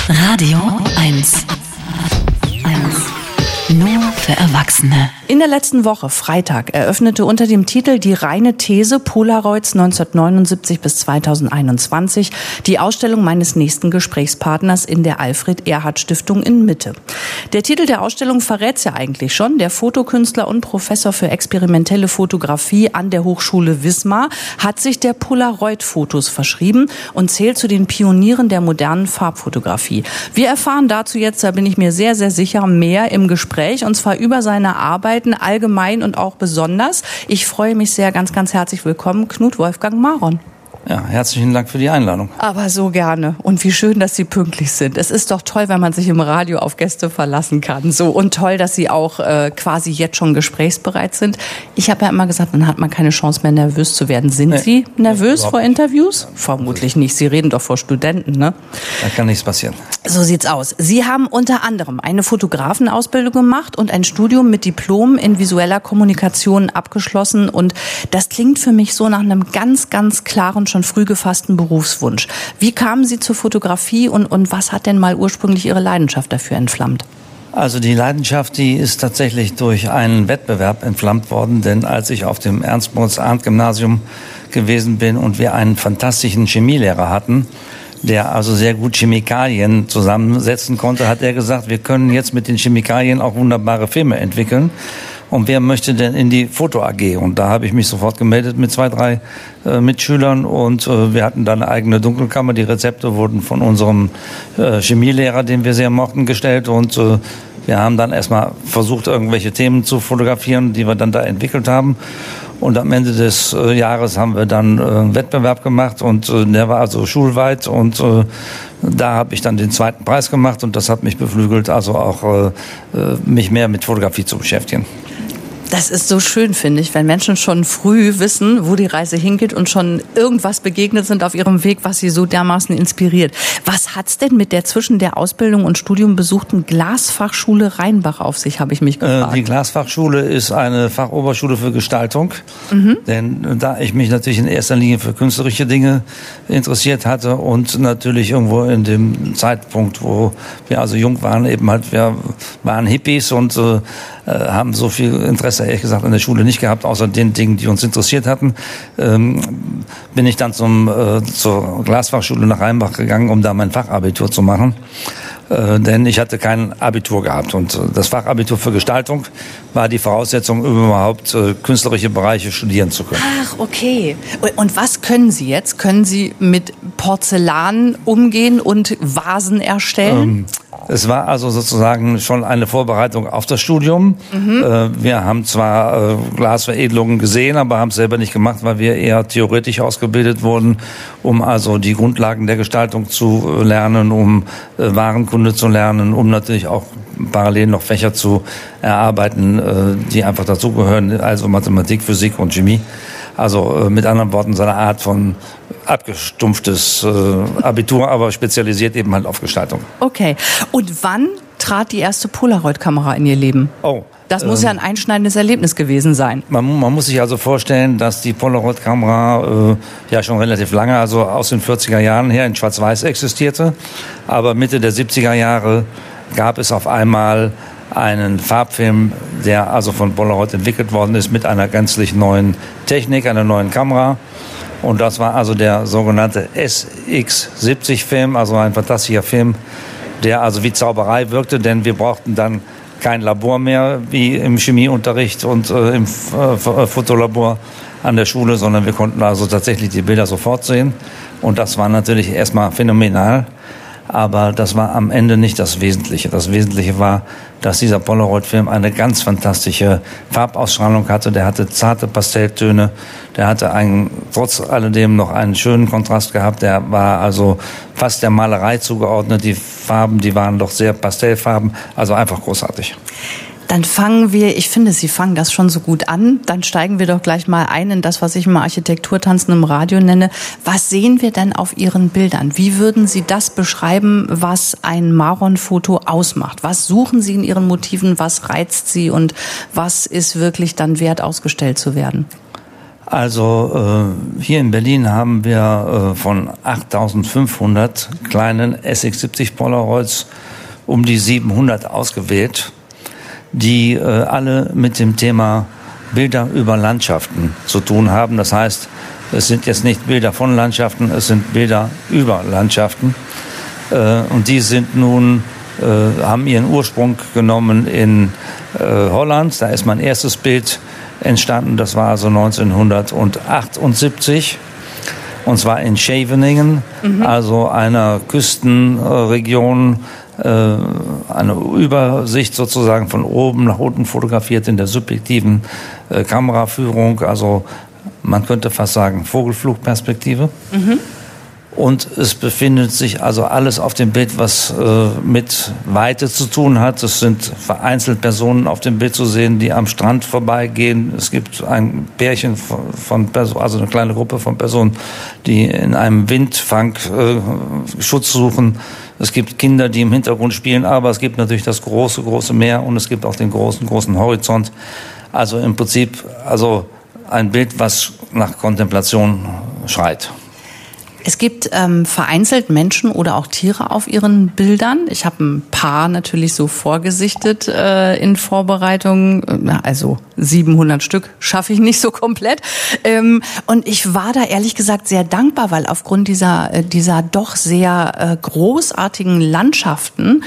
Radio 1. Nur für Erwachsene. In der letzten Woche, Freitag, eröffnete unter dem Titel Die reine These Polaroids 1979 bis 2021 die Ausstellung meines nächsten Gesprächspartners in der Alfred-Erhard-Stiftung in Mitte. Der Titel der Ausstellung verrät's ja eigentlich schon. Der Fotokünstler und Professor für experimentelle Fotografie an der Hochschule Wismar hat sich der Polaroid-Fotos verschrieben und zählt zu den Pionieren der modernen Farbfotografie. Wir erfahren dazu jetzt, da bin ich mir sehr, sehr sicher, mehr im Gespräch, und zwar über seine Arbeiten allgemein und auch besonders. Ich freue mich sehr, ganz, ganz herzlich willkommen, Knut Wolfgang Maron. Ja, herzlichen Dank für die Einladung. Aber so gerne. Und wie schön, dass Sie pünktlich sind. Es ist doch toll, wenn man sich im Radio auf Gäste verlassen kann. So, und toll, dass Sie auch quasi jetzt schon gesprächsbereit sind. Ich habe ja immer gesagt, dann hat man keine Chance mehr, nervös zu werden. Sind Sie nervös vor Interviews? Vermutlich nicht. Sie reden doch vor Studenten, ne? Da kann nichts passieren. So sieht's aus. Sie haben unter anderem eine Fotografenausbildung gemacht und ein Studium mit Diplom in visueller Kommunikation abgeschlossen. Und das klingt für mich so nach einem ganz, ganz klaren, schon früh gefassten Berufswunsch. Wie kamen Sie zur Fotografie und was hat denn mal ursprünglich Ihre Leidenschaft dafür entflammt? Also die Leidenschaft, die ist tatsächlich durch einen Wettbewerb entflammt worden, denn als ich auf dem Ernst-Moritz-Arndt-Gymnasium gewesen bin und wir einen fantastischen Chemielehrer hatten, der also sehr gut Chemikalien zusammensetzen konnte, hat er gesagt, wir können jetzt mit den Chemikalien auch wunderbare Filme entwickeln. Und wer möchte denn in die Foto AG? Und da habe ich mich sofort gemeldet mit 2, 3 Mitschülern und wir hatten dann eine eigene Dunkelkammer. Die Rezepte wurden von unserem Chemielehrer, den wir sehr mochten, gestellt und wir haben dann erstmal versucht, irgendwelche Themen zu fotografieren, die wir dann da entwickelt haben. Und am Ende des Jahres haben wir dann einen Wettbewerb gemacht und der war also schulweit und da habe ich dann den 2. Preis gemacht und das hat mich beflügelt, also auch mich mehr mit Fotografie zu beschäftigen. Das ist so schön, finde ich, wenn Menschen schon früh wissen, wo die Reise hingeht und schon irgendwas begegnet sind auf ihrem Weg, was sie so dermaßen inspiriert. Was hat's denn mit der zwischen der Ausbildung und Studium besuchten Glasfachschule Rheinbach auf sich, habe ich mich gefragt. Die Glasfachschule ist eine Fachoberschule für Gestaltung, denn da ich mich natürlich in erster Linie für künstlerische Dinge interessiert hatte und natürlich irgendwo in dem Zeitpunkt, wo wir also jung waren, eben halt, wir waren Hippies und haben so viel Interesse, ehrlich gesagt, an der Schule nicht gehabt, außer den Dingen, die uns interessiert hatten, bin ich dann zur Glasfachschule nach Rheinbach gegangen, um da mein Fachabitur zu machen. Denn ich hatte kein Abitur gehabt und das Fachabitur für Gestaltung war die Voraussetzung, überhaupt künstlerische Bereiche studieren zu können. Ach, okay. Und was können Sie jetzt? Können Sie mit Porzellan umgehen und Vasen erstellen? Es war also sozusagen schon eine Vorbereitung auf das Studium. Wir haben zwar Glasveredelungen gesehen, aber haben es selber nicht gemacht, weil wir eher theoretisch ausgebildet wurden, um also die Grundlagen der Gestaltung zu lernen, um Warenkunde zu lernen, um natürlich auch parallel noch Fächer zu erarbeiten, die einfach dazugehören, also Mathematik, Physik und Chemie. Also mit anderen Worten, so eine Art von abgestumpftes Abitur, aber spezialisiert eben halt auf Gestaltung. Okay. Und wann trat die erste Polaroid-Kamera in Ihr Leben? Das muss ja ein einschneidendes Erlebnis gewesen sein. Man muss sich also vorstellen, dass die Polaroid-Kamera ja schon relativ lange, also aus den 40er Jahren her in Schwarz-Weiß existierte. Aber Mitte der 70er Jahre gab es auf einmal einen Farbfilm, der also von Polaroid entwickelt worden ist mit einer gänzlich neuen Technik, einer neuen Kamera. Und das war also der sogenannte SX70-Film, also ein fantastischer Film, der also wie Zauberei wirkte, denn wir brauchten dann kein Labor mehr wie im Chemieunterricht und im Fotolabor an der Schule, sondern wir konnten also tatsächlich die Bilder sofort sehen. Und das war natürlich erstmal phänomenal. Aber das war am Ende nicht das Wesentliche. Das Wesentliche war, dass dieser Polaroid-Film eine ganz fantastische Farbausstrahlung hatte. Der hatte zarte Pastelltöne. Der hatte trotz alledem noch einen schönen Kontrast gehabt. Der war also fast der Malerei zugeordnet. Die Farben, die waren doch sehr Pastellfarben. Also einfach großartig. Dann fangen wir, ich finde, Sie fangen das schon so gut an, dann steigen wir doch gleich mal ein in das, was ich mal Architekturtanzen im Radio nenne. Was sehen wir denn auf Ihren Bildern? Wie würden Sie das beschreiben, was ein Maron-Foto ausmacht? Was suchen Sie in Ihren Motiven, was reizt Sie und was ist wirklich dann wert, ausgestellt zu werden? Also hier in Berlin haben wir von 8.500 kleinen SX70 Polaroids um die 700 ausgewählt, die alle mit dem Thema Bilder über Landschaften zu tun haben. Das heißt, es sind jetzt nicht Bilder von Landschaften, es sind Bilder über Landschaften. Und die sind nun, haben ihren Ursprung genommen in Holland. Da ist mein erstes Bild entstanden, das war also 1978. Und zwar in Scheveningen, also einer Küstenregion, eine Übersicht sozusagen von oben nach unten fotografiert in der subjektiven Kameraführung, also man könnte fast sagen Vogelflugperspektive. Und es befindet sich also alles auf dem Bild, was mit Weite zu tun hat. Es sind vereinzelt Personen auf dem Bild zu sehen, die am Strand vorbeigehen. Es gibt ein Pärchen von Personen, also eine kleine Gruppe von Personen, die in einem Windfang Schutz suchen. Es gibt Kinder, die im Hintergrund spielen, aber es gibt natürlich das große, große Meer und es gibt auch den großen, großen Horizont. Also im Prinzip also ein Bild, was nach Kontemplation schreit. Es gibt vereinzelt Menschen oder auch Tiere auf Ihren Bildern. Ich habe ein paar natürlich so vorgesichtet in Vorbereitung. Also 700 Stück schaffe ich nicht so komplett. Und ich war da ehrlich gesagt sehr dankbar, weil aufgrund dieser doch sehr großartigen Landschaften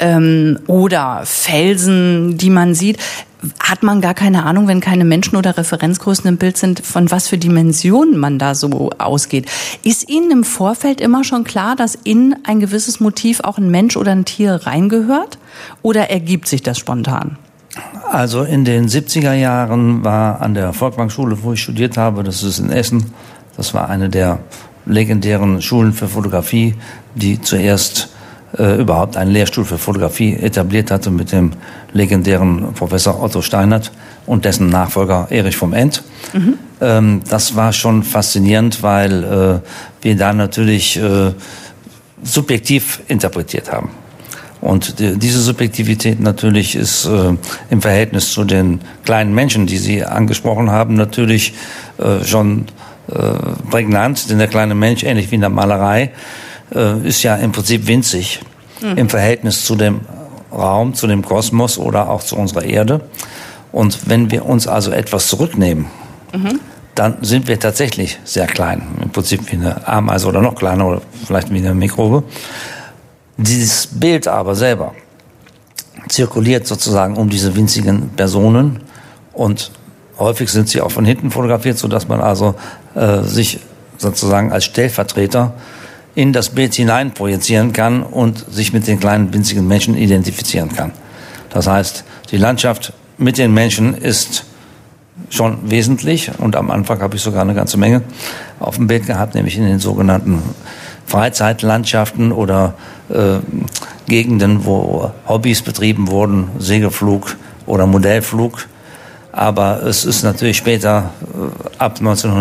oder Felsen, die man sieht, hat man gar keine Ahnung, wenn keine Menschen oder Referenzgrößen im Bild sind, von was für Dimensionen man da so ausgeht. Ist Ihnen im Vorfeld immer schon klar, dass in ein gewisses Motiv auch ein Mensch oder ein Tier reingehört? Oder ergibt sich das spontan? Also in den 70er Jahren war an der Volkmannschule, wo ich studiert habe, das ist in Essen, das war eine der legendären Schulen für Fotografie, die zuerst überhaupt einen Lehrstuhl für Fotografie etabliert hatte mit dem legendären Professor Otto Steinert und dessen Nachfolger Erich vom End. Das war schon faszinierend, weil wir da natürlich subjektiv interpretiert haben. Und diese Subjektivität natürlich ist im Verhältnis zu den kleinen Menschen, die Sie angesprochen haben, natürlich schon prägnant, denn der kleine Mensch, ähnlich wie in der Malerei, ist ja im Prinzip winzig im Verhältnis zu dem Raum, zu dem Kosmos oder auch zu unserer Erde. Und wenn wir uns also etwas zurücknehmen, dann sind wir tatsächlich sehr klein. Im Prinzip wie eine Ameise oder noch kleiner oder vielleicht wie eine Mikrobe. Dieses Bild aber selber zirkuliert sozusagen um diese winzigen Personen und häufig sind sie auch von hinten fotografiert, sodass man also sich sozusagen als Stellvertreter in das Bild hinein projizieren kann und sich mit den kleinen winzigen Menschen identifizieren kann. Das heißt, die Landschaft mit den Menschen ist schon wesentlich und am Anfang habe ich sogar eine ganze Menge auf dem Bild gehabt, nämlich in den sogenannten Freizeitlandschaften oder Gegenden, wo Hobbys betrieben wurden, Segelflug oder Modellflug. Aber es ist natürlich später, ab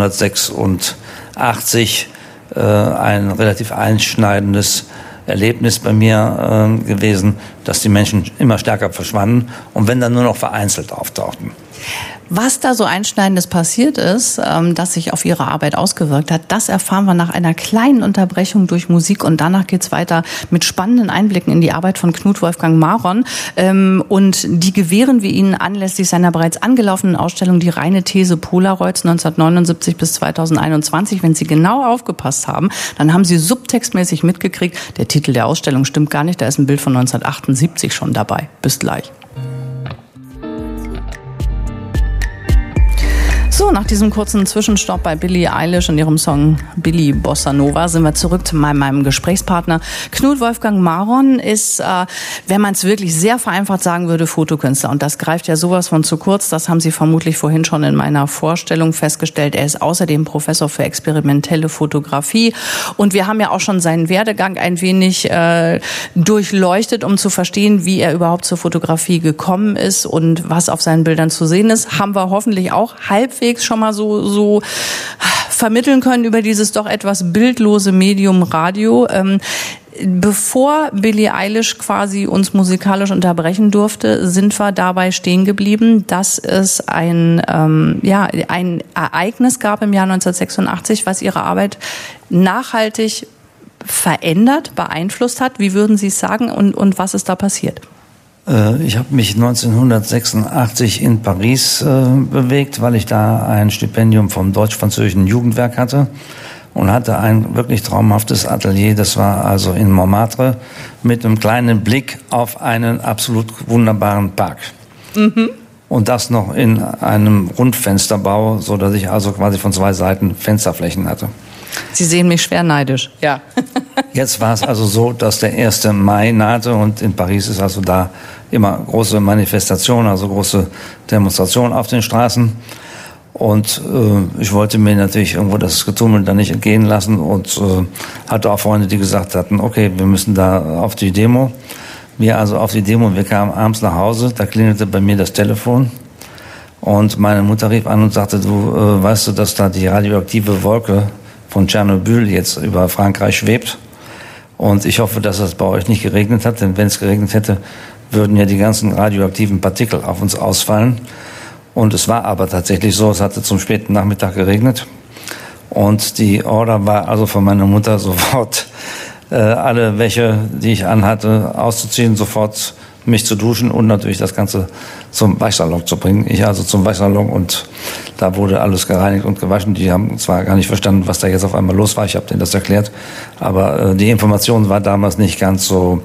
1986, ein relativ einschneidendes Erlebnis bei mir gewesen, dass die Menschen immer stärker verschwanden und wenn dann nur noch vereinzelt auftauchten. Was da so Einschneidendes passiert ist, das sich auf Ihre Arbeit ausgewirkt hat, das erfahren wir nach einer kleinen Unterbrechung durch Musik und danach geht's weiter mit spannenden Einblicken in die Arbeit von Knut Wolfgang Maron und die gewähren wir Ihnen anlässlich seiner bereits angelaufenen Ausstellung Die reine These Polaroids 1979 bis 2021. Wenn Sie genau aufgepasst haben, dann haben Sie subtextmäßig mitgekriegt, der Titel der Ausstellung stimmt gar nicht, da ist ein Bild von 1978 schon dabei. Bis gleich. So, nach diesem kurzen Zwischenstopp bei Billie Eilish und ihrem Song Billie Bossa Nova sind wir zurück zu meinem Gesprächspartner. Knut Wolfgang Maron ist, wenn man es wirklich sehr vereinfacht sagen würde, Fotokünstler. Und das greift ja sowas von zu kurz. Das haben Sie vermutlich vorhin schon in meiner Vorstellung festgestellt. Er ist außerdem Professor für experimentelle Fotografie. Und wir haben ja auch schon seinen Werdegang ein wenig durchleuchtet, um zu verstehen, wie er überhaupt zur Fotografie gekommen ist und was auf seinen Bildern zu sehen ist. Haben wir hoffentlich auch halbwegs schon mal so vermitteln können über dieses doch etwas bildlose Medium Radio. Bevor Billie Eilish quasi uns musikalisch unterbrechen durfte, sind wir dabei stehen geblieben, dass es ein Ereignis gab im Jahr 1986, was ihre Arbeit nachhaltig verändert, beeinflusst hat. Wie würden Sie es sagen und was ist da passiert? Ich habe mich 1986 in Paris bewegt, weil ich da ein Stipendium vom Deutsch-Französischen Jugendwerk hatte und hatte ein wirklich traumhaftes Atelier. Das war also in Montmartre mit einem kleinen Blick auf einen absolut wunderbaren Park. Mhm. Und das noch in einem Rundfensterbau, so dass ich also quasi von 2 Seiten Fensterflächen hatte. Sie sehen mich schwer neidisch, ja. Jetzt war es also so, dass der 1. Mai nahte und in Paris ist also da immer große Manifestationen, also große Demonstrationen auf den Straßen. Und ich wollte mir natürlich irgendwo das Getummel da nicht entgehen lassen und hatte auch Freunde, die gesagt hatten, okay, wir müssen da auf die Demo. Wir also auf die Demo, wir kamen abends nach Hause, da klingelte bei mir das Telefon. Und meine Mutter rief an und sagte, du weißt du, dass da die radioaktive Wolke von Tschernobyl jetzt über Frankreich schwebt. Und ich hoffe, dass es bei euch nicht geregnet hat, denn wenn es geregnet hätte, würden ja die ganzen radioaktiven Partikel auf uns ausfallen. Und es war aber tatsächlich so, es hatte zum späten Nachmittag geregnet. Und die Order war also von meiner Mutter sofort alle Wäsche, die ich anhatte, auszuziehen, sofort mich zu duschen und natürlich das Ganze zum Waschsalon zu bringen. Ich also zum Waschsalon und da wurde alles gereinigt und gewaschen. Die haben zwar gar nicht verstanden, was da jetzt auf einmal los war. Ich habe denen das erklärt. Aber die Information war damals nicht ganz so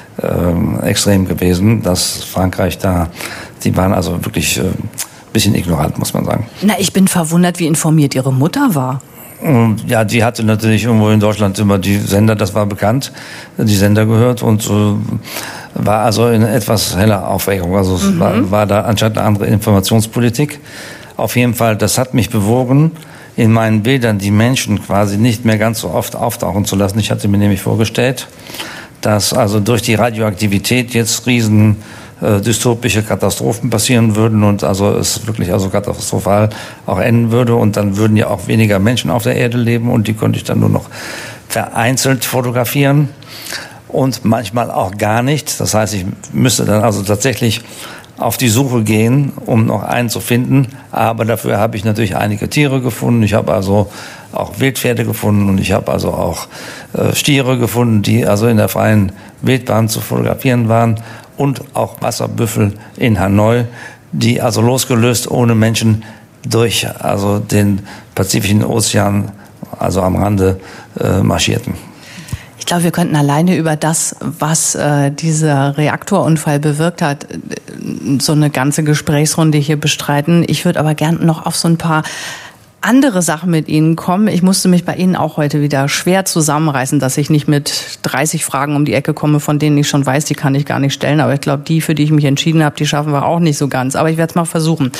extrem gewesen, dass Frankreich da, die waren also wirklich bisschen ignorant, muss man sagen. Na, ich bin verwundert, wie informiert Ihre Mutter war. Ja, die hatte natürlich irgendwo in Deutschland immer die Sender, das war bekannt, die Sender gehört und war also in etwas heller Aufregung. Also es war da anscheinend eine andere Informationspolitik. Auf jeden Fall, das hat mich bewogen, in meinen Bildern die Menschen quasi nicht mehr ganz so oft auftauchen zu lassen. Ich hatte mir nämlich vorgestellt, dass also durch die Radioaktivität jetzt riesen dystopische Katastrophen passieren würden und also es wirklich also katastrophal auch enden würde und dann würden ja auch weniger Menschen auf der Erde leben und die konnte ich dann nur noch vereinzelt fotografieren und manchmal auch gar nicht. Das heißt, ich müsste dann also tatsächlich auf die Suche gehen, um noch einen zu finden, aber dafür habe ich natürlich einige Tiere gefunden. Ich habe also auch Wildpferde gefunden und ich habe also auch Stiere gefunden, die also in der freien Wildbahn zu fotografieren waren. Und auch Wasserbüffel in Hanoi, die also losgelöst ohne Menschen durch also den Pazifischen Ozean, also am Rande marschierten. Ich glaube, wir könnten alleine über das, was dieser Reaktorunfall bewirkt hat, so eine ganze Gesprächsrunde hier bestreiten. Ich würde aber gern noch auf so ein paar andere Sachen mit Ihnen kommen. Ich musste mich bei Ihnen auch heute wieder schwer zusammenreißen, dass ich nicht mit 30 Fragen um die Ecke komme, von denen ich schon weiß, die kann ich gar nicht stellen. Aber ich glaube, die, für die ich mich entschieden habe, die schaffen wir auch nicht so ganz. Aber ich werde es mal versuchen.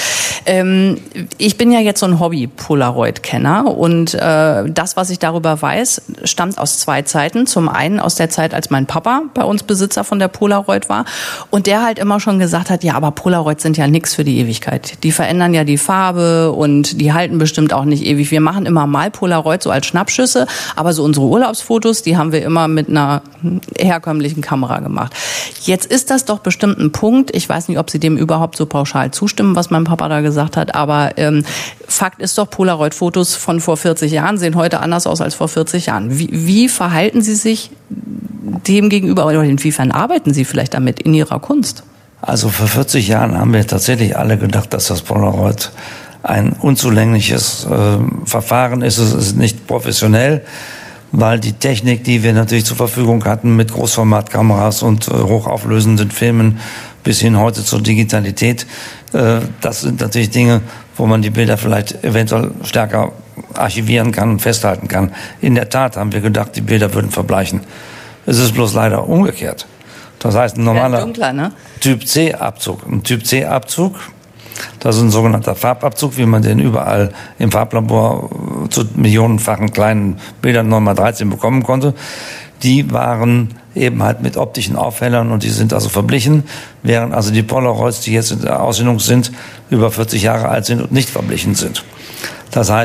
Ich bin ja jetzt so ein Hobby-Polaroid-Kenner und das, was ich darüber weiß, stammt aus 2 Zeiten. Zum einen aus der Zeit, als mein Papa bei uns Besitzer von der Polaroid war und der halt immer schon gesagt hat, ja, aber Polaroid sind ja nix für die Ewigkeit. Die verändern ja die Farbe und die halten bestimmt auch nicht ewig. Wir machen immer mal Polaroid so als Schnappschüsse, aber so unsere Urlaubsfotos, die haben wir immer mit einer herkömmlichen Kamera gemacht. Jetzt ist das doch bestimmt ein Punkt. Ich weiß nicht, ob Sie dem überhaupt so pauschal zustimmen, was mein Papa da gesagt hat, aber Fakt ist doch, Polaroid-Fotos von vor 40 Jahren sehen heute anders aus als vor 40 Jahren. Wie verhalten Sie sich dem gegenüber oder inwiefern arbeiten Sie vielleicht damit in Ihrer Kunst? Also vor 40 Jahren haben wir tatsächlich alle gedacht, dass das Polaroid ein unzulängliches Verfahren ist. Es ist nicht professionell, weil die Technik, die wir natürlich zur Verfügung hatten mit Großformatkameras und hochauflösenden Filmen bis hin heute zur Digitalität, das sind natürlich Dinge, wo man die Bilder vielleicht eventuell stärker archivieren kann und festhalten kann. In der Tat haben wir gedacht, die Bilder würden verbleichen. Es ist bloß leider umgekehrt. Das heißt, ein normaler dunkler, ne? Typ C-Abzug. Ein Typ C-Abzug, das ist ein sogenannter Farbabzug, wie man den überall im Farblabor zu millionenfachen kleinen Bildern 9x13 bekommen konnte. Die waren eben halt mit optischen Aufhellern und die sind also verblichen, während also die Polaroids, die jetzt in der Ausstellung sind, über 40 Jahre alt sind und nicht verblichen sind. Das heißt,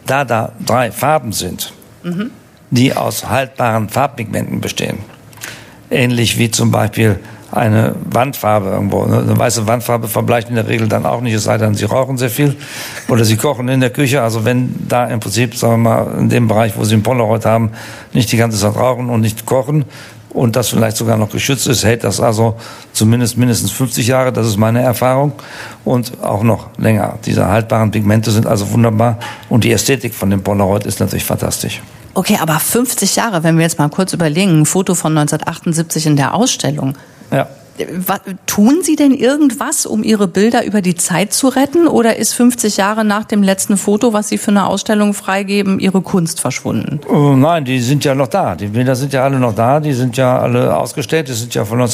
da 3 Farben sind, die aus haltbaren Farbpigmenten bestehen, ähnlich wie zum Beispiel eine Wandfarbe irgendwo. Eine weiße Wandfarbe verbleicht in der Regel dann auch nicht, es sei denn, Sie rauchen sehr viel oder Sie kochen in der Küche. Also wenn da im Prinzip, sagen wir mal, in dem Bereich, wo Sie ein Polaroid haben, nicht die ganze Zeit rauchen und nicht kochen und das vielleicht sogar noch geschützt ist, hält das also zumindest mindestens 50 Jahre. Das ist meine Erfahrung. Und auch noch länger. Diese haltbaren Pigmente sind also wunderbar und die Ästhetik von dem Polaroid ist natürlich fantastisch. Okay, aber 50 Jahre, wenn wir jetzt mal kurz überlegen, ein Foto von 1978 in der Ausstellung. Ja. Tun Sie denn irgendwas, um Ihre Bilder über die Zeit zu retten? Oder ist 50 Jahre nach dem letzten Foto, was Sie für eine Ausstellung freigeben, Ihre Kunst verschwunden? Nein, die sind ja noch da. Die Bilder sind ja alle noch da. Die sind ja alle ausgestellt. Die sind ja von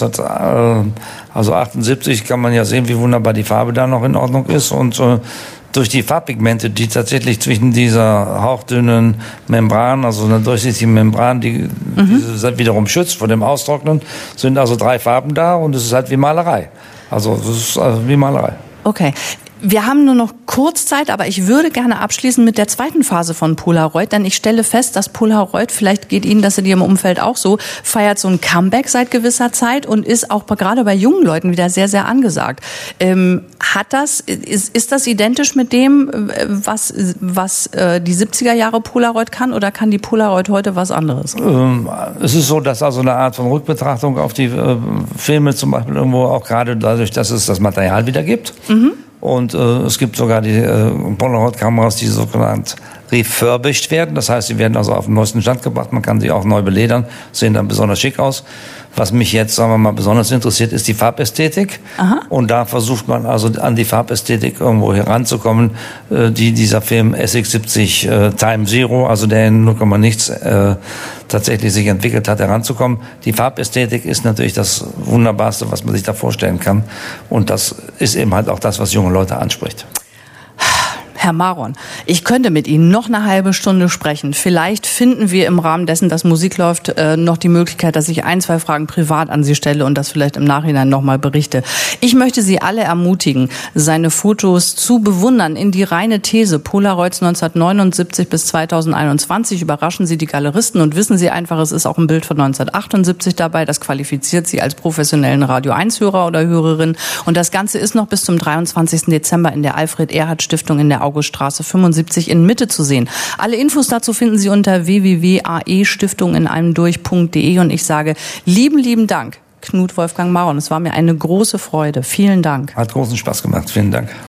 1978 kann man ja sehen, wie wunderbar die Farbe da noch in Ordnung ist. Und durch die Farbpigmente, die tatsächlich zwischen dieser hauchdünnen Membran, also einer durchsichtigen Membran, die diese wiederum schützt vor dem Austrocknen, sind also 3 Farben da und es ist halt wie Malerei. Also es ist wie Malerei. Okay. Wir haben nur noch kurz Zeit, aber ich würde gerne abschließen mit der zweiten Phase von Polaroid, denn ich stelle fest, dass Polaroid, vielleicht geht Ihnen das in Ihrem Umfeld auch so, feiert so ein Comeback seit gewisser Zeit und ist auch gerade bei jungen Leuten wieder sehr, sehr angesagt. Ist das identisch mit dem, was die 70er Jahre Polaroid kann, oder kann die Polaroid heute was anderes? Es ist so, dass also eine Art von Rückbetrachtung auf die Filme zum Beispiel irgendwo auch gerade dadurch, dass es das Material wieder gibt. Und es gibt sogar die Polaroid-Kameras, die sogenannt refurbished werden. Das heißt, sie werden also auf den neuesten Stand gebracht. Man kann sie auch neu beledern, sehen dann besonders schick aus. Was mich jetzt, sagen wir mal, besonders interessiert, ist die Farbästhetik. Aha. Und da versucht man also an die Farbästhetik irgendwo heranzukommen, die dieser Film SX70 Time Zero, also der in 0, nichts tatsächlich sich entwickelt hat, heranzukommen. Die Farbästhetik ist natürlich das Wunderbarste, was man sich da vorstellen kann. Und das ist eben halt auch das, was junge Leute anspricht. Herr Maron, ich könnte mit Ihnen noch eine halbe Stunde sprechen. Vielleicht finden wir im Rahmen dessen, dass Musik läuft, noch die Möglichkeit, dass ich 1, 2 Fragen privat an Sie stelle und das vielleicht im Nachhinein nochmal berichte. Ich möchte Sie alle ermutigen, seine Fotos zu bewundern. In die reine These Polaroids 1979 bis 2021 überraschen Sie die Galeristen und wissen Sie einfach, es ist auch ein Bild von 1978 dabei. Das qualifiziert Sie als professionellen Radio-1-Hörer oder Hörerin. Und das Ganze ist noch bis zum 23. Dezember in der Alfred-Erhard-Stiftung in der Auguststraße 75 in Mitte zu sehen. Alle Infos dazu finden Sie unter www.aestiftungineinemdurch.de und ich sage lieben Dank, Knut Wolfgang Maron. Es war mir eine große Freude. Vielen Dank. Hat großen Spaß gemacht. Vielen Dank.